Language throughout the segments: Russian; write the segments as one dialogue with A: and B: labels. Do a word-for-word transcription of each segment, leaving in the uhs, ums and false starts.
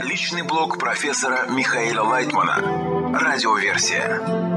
A: Личный блог профессора Михаила Лайтмана. Радиоверсия.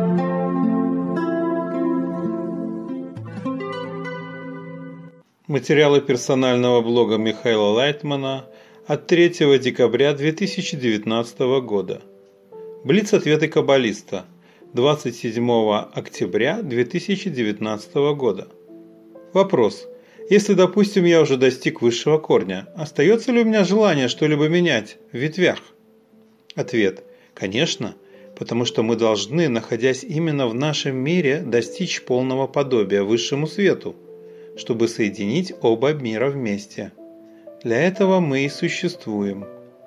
B: Материалы персонального блога Михаила Лайтмана от третьего декабря две тысячи девятнадцатого года. Блиц-ответы каббалиста. двадцать седьмого октября две тысячи девятнадцатого года. Вопрос. Если, допустим, я уже достиг высшего корня, остается ли у меня желание что-либо менять в ветвях? Ответ. Конечно, потому что мы должны, находясь именно в нашем мире, достичь полного подобия высшему свету, чтобы соединить оба мира вместе. Для этого мы и существуем.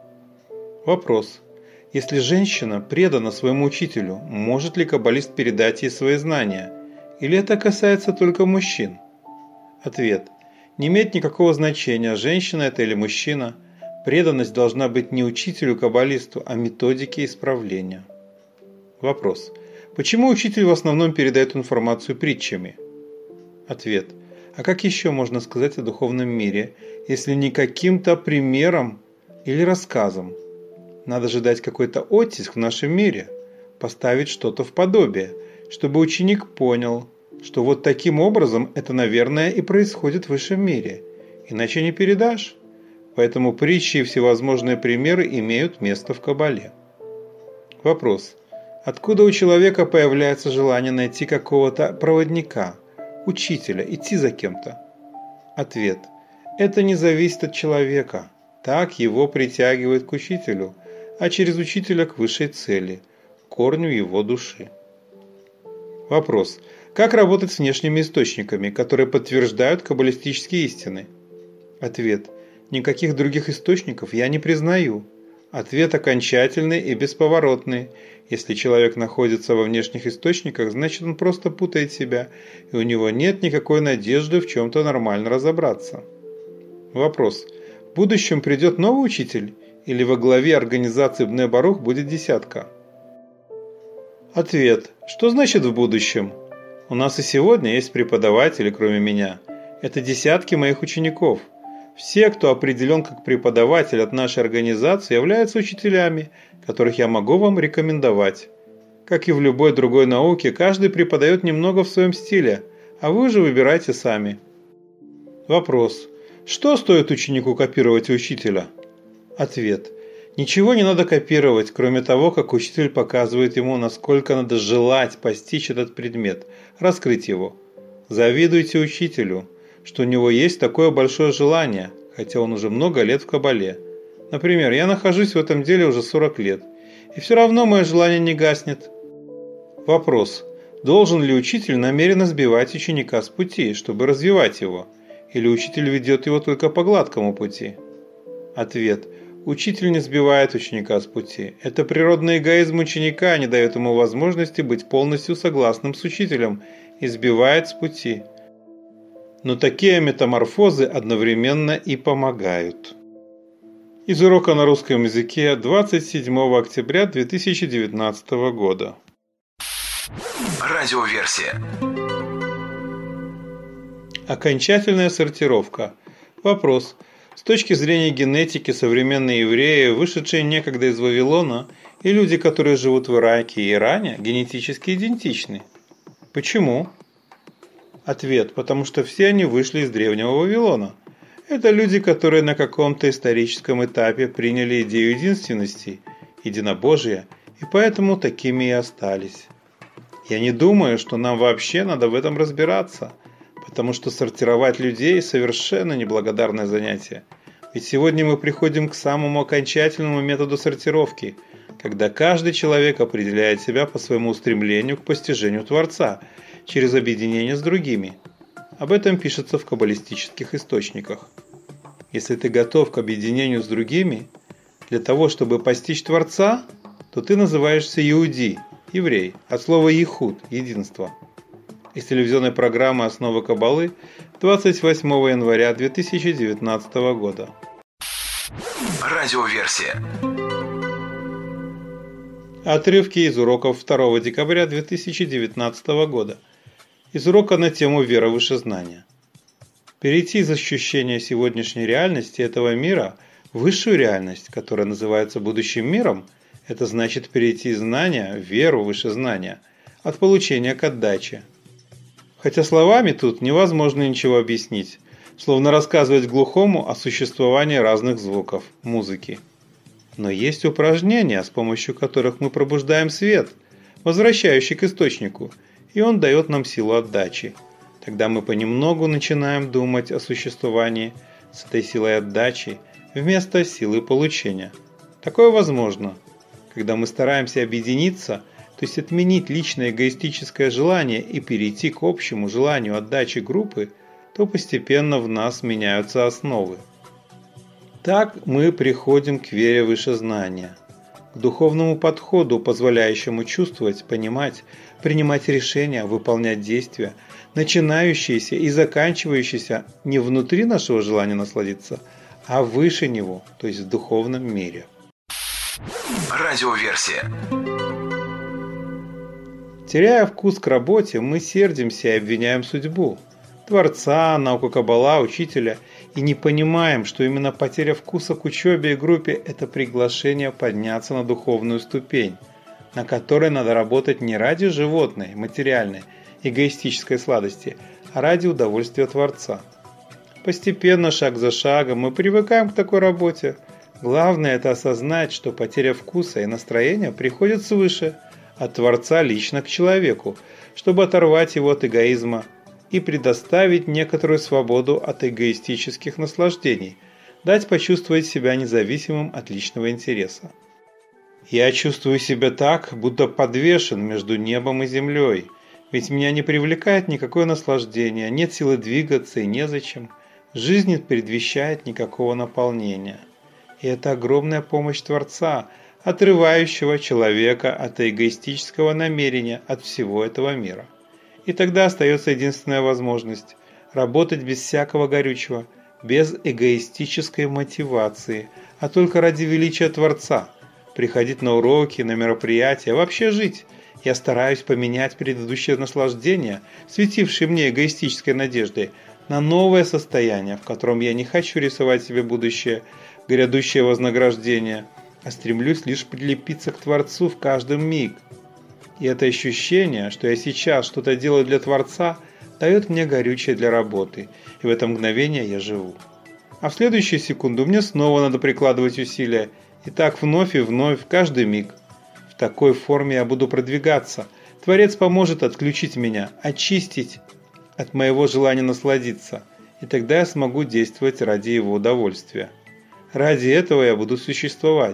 B: Вопрос. Если женщина предана своему учителю, может ли каббалист передать ей свои знания? Или это касается только мужчин? Ответ. Не имеет никакого значения, женщина это или мужчина. Преданность должна быть не учителю-каббалисту, а методике исправления. Вопрос. Почему учитель в основном передает информацию притчами? Ответ. А как еще можно сказать о духовном мире, если не каким-то примером или рассказом? Надо же дать какой-то оттиск в нашем мире, поставить что-то в подобие, чтобы ученик понял, что вот таким образом это, наверное, и происходит в высшем мире. Иначе не передашь. Поэтому притчи и всевозможные примеры имеют место в Каббале. Вопрос. Откуда у человека появляется желание найти какого-то проводника, учителя, идти за кем-то? Ответ. Это не зависит от человека. Так его притягивает к учителю, а через учителя к высшей цели, корню его души. Вопрос. Как работать с внешними источниками, которые подтверждают каббалистические истины? Ответ. Никаких других источников я не признаю. Ответ окончательный и бесповоротный. Если человек находится во внешних источниках, значит он просто путает себя, и у него нет никакой надежды в чем-то нормально разобраться. Вопрос. В будущем придет новый учитель? Или во главе организации Бне Барух будет десятка? Ответ. Что значит в будущем? У нас и сегодня есть преподаватели, кроме меня. Это десятки моих учеников. Все, кто определен как преподаватель от нашей организации, являются учителями, которых я могу вам рекомендовать. Как и в любой другой науке, каждый преподает немного в своем стиле, а вы уже выбирайте сами. Вопрос. Что стоит ученику копировать у учителя? Ответ. Ничего не надо копировать, кроме того, как учитель показывает ему, насколько надо желать постичь этот предмет, раскрыть его. Завидуйте учителю, что у него есть такое большое желание, хотя он уже много лет в Каббале. Например, я нахожусь в этом деле уже сорок лет, и все равно мое желание не гаснет. Вопрос. Должен ли учитель намеренно сбивать ученика с пути, чтобы развивать его? Или учитель ведет его только по гладкому пути? Ответ. Учитель не сбивает ученика с пути. Это природный эгоизм ученика не дает ему возможности быть полностью согласным с учителем и сбивает с пути. Но такие метаморфозы одновременно и помогают. Из урока на русском языке двадцать седьмого октября две тысячи девятнадцатого года.
A: Радиоверсия.
B: Окончательная сортировка. Вопрос. С точки зрения генетики, современные евреи, вышедшие некогда из Вавилона, и люди, которые живут в Ираке и Иране, генетически идентичны. Почему? Ответ. Потому что все они вышли из древнего Вавилона. Это люди, которые на каком-то историческом этапе приняли идею единственности, единобожия, и поэтому такими и остались. Я не думаю, что нам вообще надо в этом разбираться, потому что сортировать людей – совершенно неблагодарное занятие. Ведь сегодня мы приходим к самому окончательному методу сортировки, когда каждый человек определяет себя по своему устремлению к постижению Творца через объединение с другими. Об этом пишется в каббалистических источниках. Если ты готов к объединению с другими, для того, чтобы постичь Творца, то ты называешься иуди, еврей, от слова «ехуд» – единство. Из телевизионной программы «Основы Каббалы» двадцать восьмого января две тысячи девятнадцатого года.
A: Радиоверсия.
B: Отрывки из уроков второго декабря две тысячи девятнадцатого года. Из урока на тему «Вера выше знания». Перейти из ощущения сегодняшней реальности этого мира Высшую реальность, которая называется будущим миром, это значит перейти из знания в веру выше знания, от получения к отдаче. Хотя словами тут невозможно ничего объяснить, словно рассказывать глухому о существовании разных звуков, музыки. Но есть упражнения, с помощью которых мы пробуждаем свет, возвращающий к источнику, и он дает нам силу отдачи. Тогда мы понемногу начинаем думать о существовании с этой силой отдачи вместо силы получения. Такое возможно, когда мы стараемся объединиться, то есть отменить личное эгоистическое желание и перейти к общему желанию отдачи группы, то постепенно в нас меняются основы. Так мы приходим к вере выше знания, к духовному подходу, позволяющему чувствовать, понимать, принимать решения, выполнять действия, начинающиеся и заканчивающиеся не внутри нашего желания насладиться, а выше него, то есть в духовном мире.
A: Радиоверсия.
B: Теряя вкус к работе, мы сердимся и обвиняем судьбу, Творца, науку Каббала, учителя, и не понимаем, что именно потеря вкуса к учебе и группе – это приглашение подняться на духовную ступень, на которой надо работать не ради животной, материальной, эгоистической сладости, а ради удовольствия Творца. Постепенно, шаг за шагом, мы привыкаем к такой работе. Главное – это осознать, что потеря вкуса и настроения приходит свыше, от Творца лично к человеку, чтобы оторвать его от эгоизма и предоставить некоторую свободу от эгоистических наслаждений, дать почувствовать себя независимым от личного интереса. Я чувствую себя так, будто подвешен между небом и землей, ведь меня не привлекает никакое наслаждение, нет силы двигаться и незачем, жизнь не предвещает никакого наполнения. И это огромная помощь Творца, отрывающего человека от эгоистического намерения, от всего этого мира. И тогда остается единственная возможность – работать без всякого горючего, без эгоистической мотивации, а только ради величия Творца, приходить на уроки, на мероприятия, вообще жить. Я стараюсь поменять предыдущее наслаждение, светившее мне эгоистической надеждой, на новое состояние, в котором я не хочу рисовать себе будущее, грядущее вознаграждение, а стремлюсь лишь прилепиться к Творцу в каждый миг. И это ощущение, что я сейчас что-то делаю для Творца, дает мне горючее для работы, и в это мгновение я живу. А в следующую секунду мне снова надо прикладывать усилия, и так вновь и вновь, каждый миг. В такой форме я буду продвигаться. Творец поможет отключить меня, очистить от моего желания насладиться, и тогда я смогу действовать ради его удовольствия. Ради этого я буду существовать.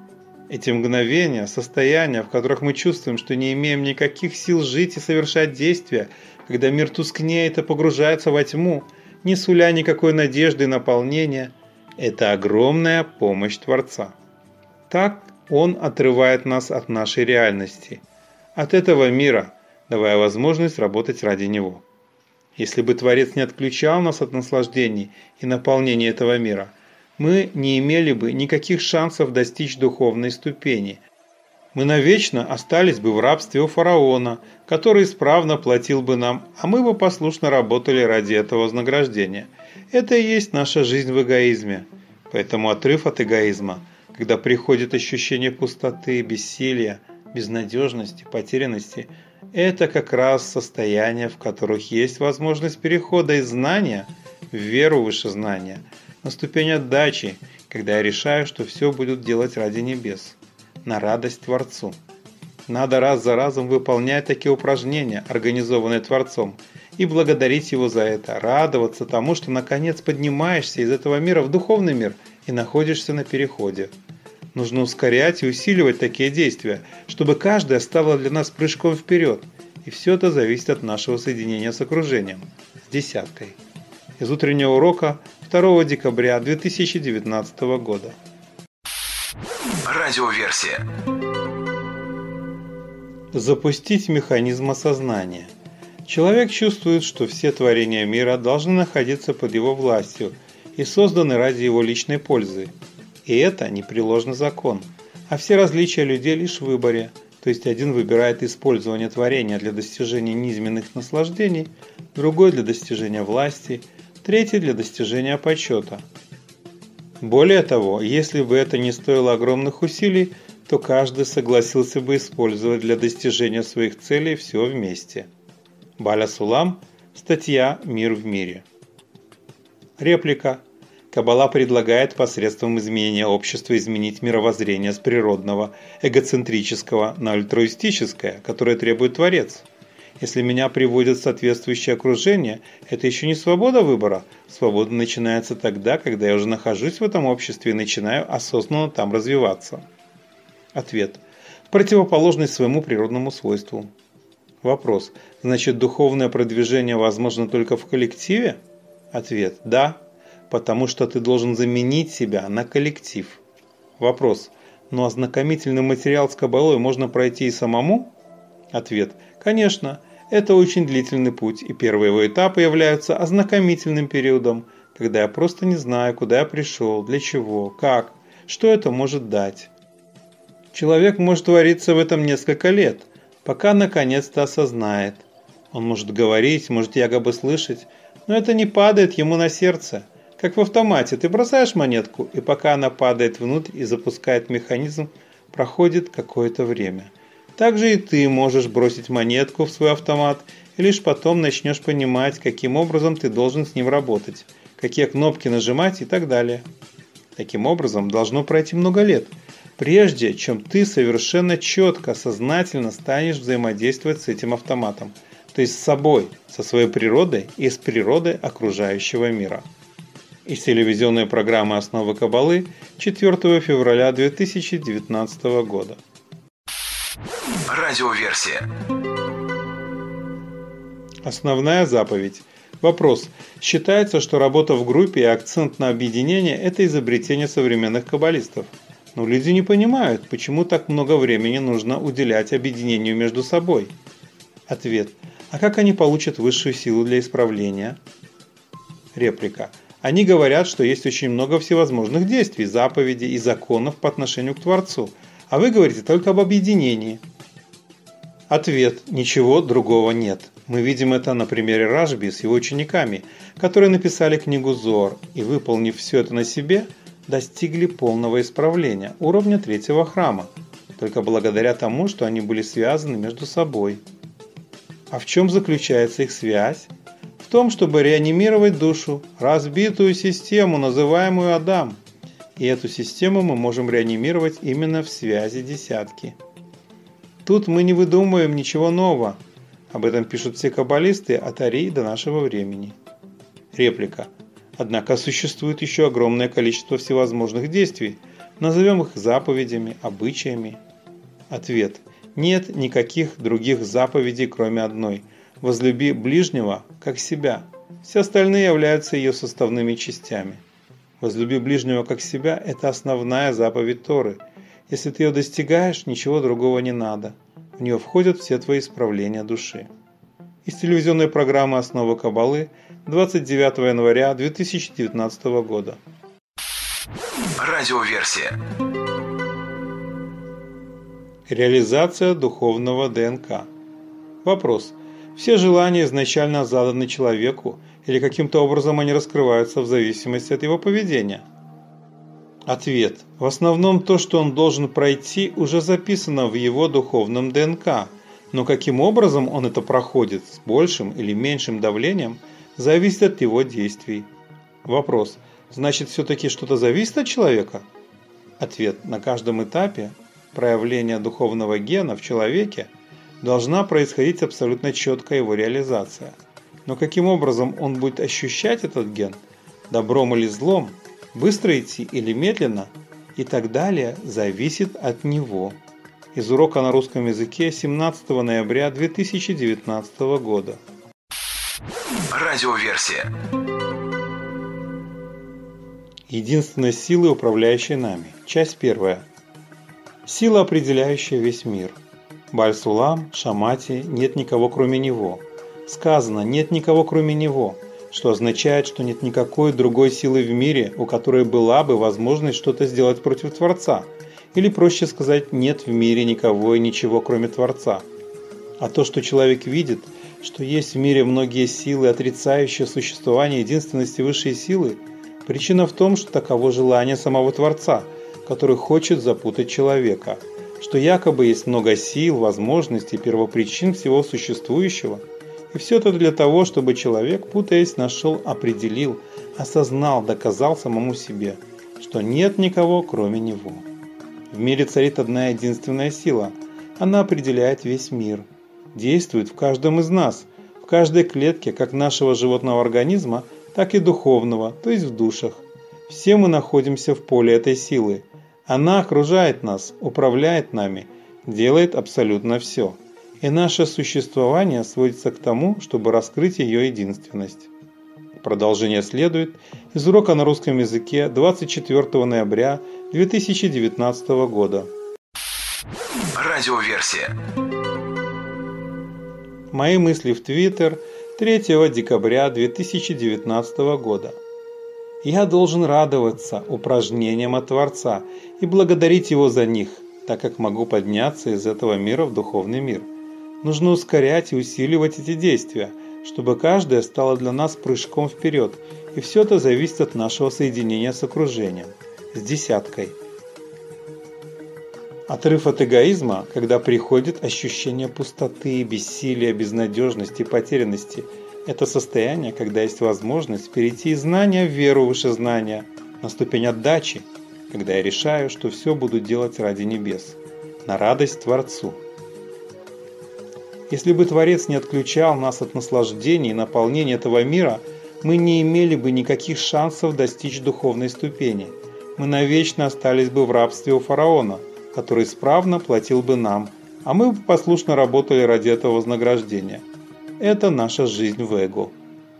B: Эти мгновения, состояния, в которых мы чувствуем, что не имеем никаких сил жить и совершать действия, когда мир тускнеет и погружается во тьму, не суля никакой надежды и наполнения, это огромная помощь Творца. Так Он отрывает нас от нашей реальности, от этого мира, давая возможность работать ради Него. Если бы Творец не отключал нас от наслаждений и наполнения этого мира, мы не имели бы никаких шансов достичь духовной ступени. Мы навечно остались бы в рабстве у фараона, который исправно платил бы нам, а мы бы послушно работали ради этого вознаграждения. Это и есть наша жизнь в эгоизме. Поэтому отрыв от эгоизма, когда приходит ощущение пустоты, бессилия, безнадежности, потерянности, это как раз состояния, в которых есть возможность перехода из знания в веру выше знания, на ступень отдачи, когда я решаю, что все будут делать ради небес, на радость Творцу. Надо раз за разом выполнять такие упражнения, организованные Творцом, и благодарить Его за это, радоваться тому, что наконец поднимаешься из этого мира в духовный мир и находишься на переходе. Нужно ускорять и усиливать такие действия, чтобы каждое стало для нас прыжком вперед, и все это зависит от нашего соединения с окружением, с десяткой. Из утреннего урока второго декабря две тысячи девятнадцатого года.
A: Радиоверсия.
B: Запустить механизм осознания. Человек чувствует, что все творения мира должны находиться под его властью и созданы ради его личной пользы. И это непреложный закон, а все различия людей лишь в выборе, то есть один выбирает использование творения для достижения низменных наслаждений, другой для достижения власти, третий для достижения почета. Более того, если бы это не стоило огромных усилий, то каждый согласился бы использовать для достижения своих целей все вместе. Баля Сулам, статья «Мир в мире». Реплика. Каббала предлагает посредством изменения общества изменить мировоззрение с природного, эгоцентрического на альтруистическое, которое требует Творец. Если меня приводит в соответствующее окружение, это еще не свобода выбора. Свобода начинается тогда, когда я уже нахожусь в этом обществе и начинаю осознанно там развиваться. Ответ. Противоположность своему природному свойству. Вопрос. Значит, духовное продвижение возможно только в коллективе? Ответ. Да. Потому что ты должен заменить себя на коллектив. Вопрос. Но ознакомительный материал с Каббалой можно пройти и самому? Ответ. Конечно. Это очень длительный путь, и первые его этапы являются ознакомительным периодом, когда я просто не знаю, куда я пришел, для чего, как, что это может дать. Человек может вариться в этом несколько лет, пока наконец-то осознает. Он может говорить, может якобы слышать, но это не падает ему на сердце. Как в автомате, ты бросаешь монетку, и пока она падает внутрь и запускает механизм, проходит какое-то время. Также и ты можешь бросить монетку в свой автомат, и лишь потом начнешь понимать, каким образом ты должен с ним работать, какие кнопки нажимать и так далее. Таким образом, должно пройти много лет, прежде чем ты совершенно четко, сознательно станешь взаимодействовать с этим автоматом, то есть с собой, со своей природой и с природой окружающего мира. Из телевизионной программы «Основы Каббалы» четвёртого февраля две тысячи девятнадцатого года.
A: Радиоверсия.
B: Основная заповедь. Вопрос. Считается, что работа в группе и акцент на объединение – это изобретение современных каббалистов. Но люди не понимают, почему так много времени нужно уделять объединению между собой. Ответ. А как они получат высшую силу для исправления? Реплика. Они говорят, что есть очень много всевозможных действий, заповедей и законов по отношению к Творцу, а вы говорите только об объединении. Ответ. Ничего другого нет. Мы видим это на примере Рашби с его учениками, которые написали книгу Зоар и, выполнив все это на себе, достигли полного исправления, уровня третьего храма, только благодаря тому, что они были связаны между собой. А в чем заключается их связь? В том, чтобы реанимировать душу, разбитую систему, называемую Адам. И эту систему мы можем реанимировать именно в связи десятки. Тут мы не выдумываем ничего нового. Об этом пишут все каббалисты от Арии до нашего времени. Реплика. Однако существует еще огромное количество всевозможных действий. Назовем их заповедями, обычаями. Ответ. Нет никаких других заповедей, кроме одной. Возлюби ближнего, как себя. Все остальные являются ее составными частями. Возлюби ближнего, как себя – это основная заповедь Торы. Если ты ее достигаешь, ничего другого не надо. В нее входят все твои исправления души. Из телевизионной программы «Основы Каббалы» двадцать девятого января две тысячи девятнадцатого года.
A: Радиоверсия.
B: Реализация духовного ДНК. Вопрос. Все желания изначально заданы человеку, или каким-то образом они раскрываются в зависимости от его поведения? Ответ. В основном то, что он должен пройти, уже записано в его духовном ДНК, но каким образом он это проходит, с большим или меньшим давлением, зависит от его действий. Вопрос. Значит, все-таки что-то зависит от человека? Ответ. На каждом этапе проявления духовного гена в человеке должна происходить абсолютно четкая его реализация. Но каким образом он будет ощущать этот ген, добром или злом, быстро идти или медленно и так далее, зависит от него. Из урока на русском языке семнадцатого ноября две тысячи девятнадцатого года.
A: Радиоверсия.
B: Единственность силы, управляющей нами. Часть первая. Сила, определяющая весь мир. Баль-Сулам, Шамати, нет никого кроме него. Сказано, нет никого кроме него, что означает, что нет никакой другой силы в мире, у которой была бы возможность что-то сделать против Творца. Или проще сказать, нет в мире никого и ничего кроме Творца. А то, что человек видит, что есть в мире многие силы, отрицающие существование единственности высшей силы, Причина в том, что таково желание самого Творца, который хочет запутать человека, что якобы есть много сил, возможностей, первопричин всего существующего, и все это для того, чтобы человек, путаясь, нашел, определил, осознал, доказал самому себе, что нет никого, кроме него. В мире царит одна единственная сила. Она определяет весь мир, действует в каждом из нас, в каждой клетке как нашего животного организма, так и духовного, то есть в душах. Все мы находимся в поле этой силы. Она окружает нас, управляет нами, делает абсолютно все. И наше существование сводится к тому, чтобы раскрыть ее единственность. Продолжение следует из урока на русском языке двадцать четвёртого ноября две тысячи девятнадцатого года.
A: Радиоверсия.
B: Мои мысли в Твиттер третьего декабря две тысячи девятнадцатого года. Я должен радоваться упражнениям от Творца и благодарить Его за них, так как могу подняться из этого мира в духовный мир. Нужно ускорять и усиливать эти действия, чтобы каждое стало для нас прыжком вперед, и все это зависит от нашего соединения с окружением, с десяткой. Отрыв от эгоизма, когда приходит ощущение пустоты, бессилия, безнадежности, потерянности – это состояние, когда есть возможность перейти из знания в веру выше знания, на ступень отдачи, когда я решаю, что все буду делать ради небес, на радость Творцу. Если бы Творец не отключал нас от наслаждений и наполнения этого мира, мы не имели бы никаких шансов достичь духовной ступени. Мы навечно остались бы в рабстве у фараона, который исправно платил бы нам, а мы бы послушно работали ради этого вознаграждения. Это наша жизнь в эго.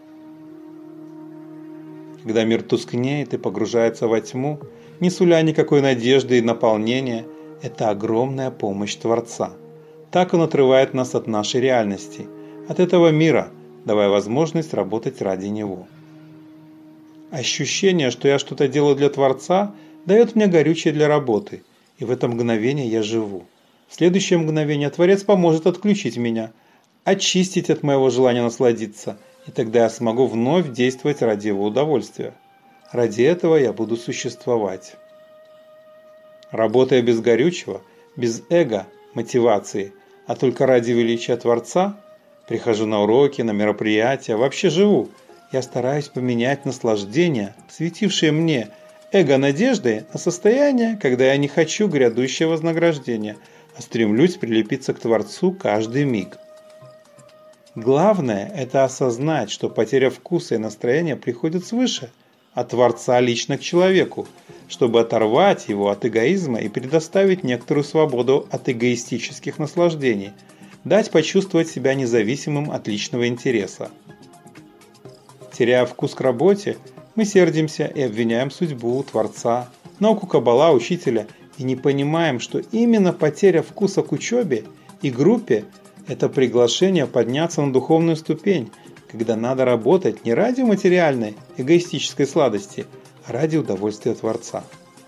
B: Когда мир тускнеет и погружается во тьму, не суля никакой надежды и наполнения, это огромная помощь Творца. Так Он отрывает нас от нашей реальности, от этого мира, давая возможность работать ради Него. Ощущение, что я что-то делаю для Творца, дает мне горючее для работы, и в это мгновение я живу. В следующее мгновение Творец поможет отключить меня, очистить от моего желания насладиться, и тогда я смогу вновь действовать ради Его удовольствия. Ради этого я буду существовать. Работая без горючего, без эго, мотивации, а только ради величия Творца, прихожу на уроки, на мероприятия, вообще живу. Я стараюсь поменять наслаждение, светившее мне эго-надеждой, на состояние, когда я не хочу грядущего вознаграждения, а стремлюсь прилепиться к Творцу каждый миг. Главное – это осознать, что потеря вкуса и настроения приходит свыше, от Творца лично к человеку, чтобы оторвать его от эгоизма и предоставить некоторую свободу от эгоистических наслаждений, дать почувствовать себя независимым от личного интереса. Теряя вкус к работе, мы сердимся и обвиняем судьбу, Творца, науку Каббала, учителя и не понимаем, что именно потеря вкуса к учебе и группе – это приглашение подняться на духовную ступень, когда надо работать не ради материальной, эгоистической сладости, а ради удовольствия Творца.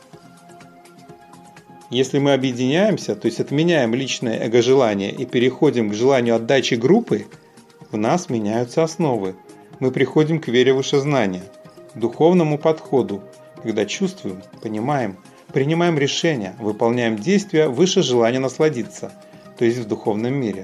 B: Если мы объединяемся, то есть отменяем личное эго-желание и переходим к желанию отдачи группы, в нас меняются основы. Мы приходим к вере выше знания, к духовному подходу, когда чувствуем, понимаем, принимаем решения, выполняем действия выше желания насладиться, то есть в духовном мире.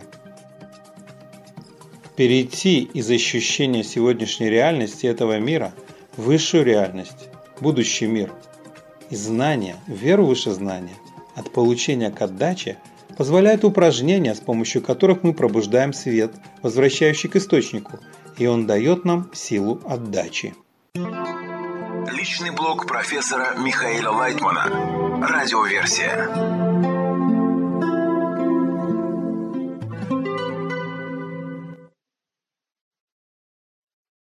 B: Перейти из ощущения сегодняшней реальности этого мира в высшую реальность, будущий мир, из знания в веру выше знания, от получения к отдаче позволяет упражнения, с помощью которых мы пробуждаем свет, возвращающий к источнику, и он дает нам силу отдачи.
A: Личный блог профессора Михаила Лайтмана. Радиоверсия.